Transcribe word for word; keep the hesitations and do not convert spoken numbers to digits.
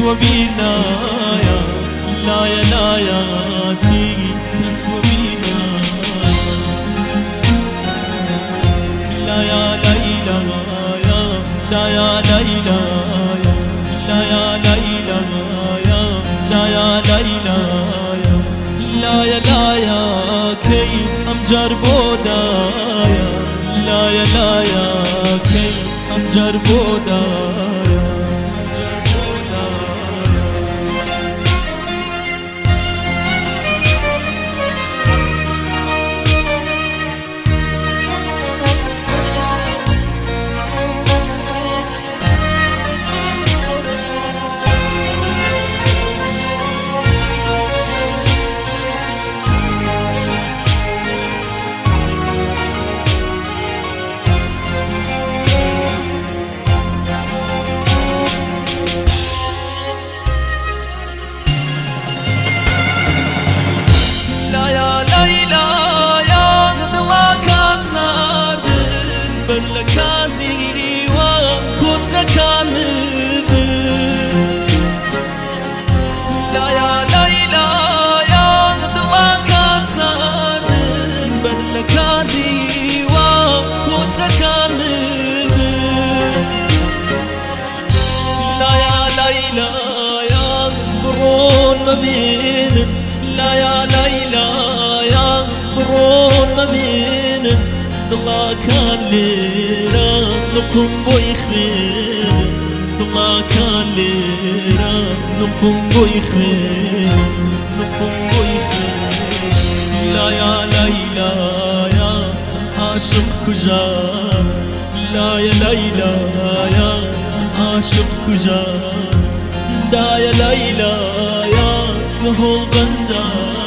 بینایا لایا لایا تی کس و بینایا لایا لیلا یا لایا لیلا یا لایا لیلا یا لایا لیلا یا لایا لایا کی ام جربودایا لایا لایا کی ام جربودایا مبين لا يا ليلى يا برون مبين ضلا كان ليرا نقوم بيخير ضلا كان ليرا نقوم بيخير نقوم بيخير لا يا ليلى يا عاشق كجا لا يا ليلى يا عاشق كجا دا يا ليلى يا سهول بندا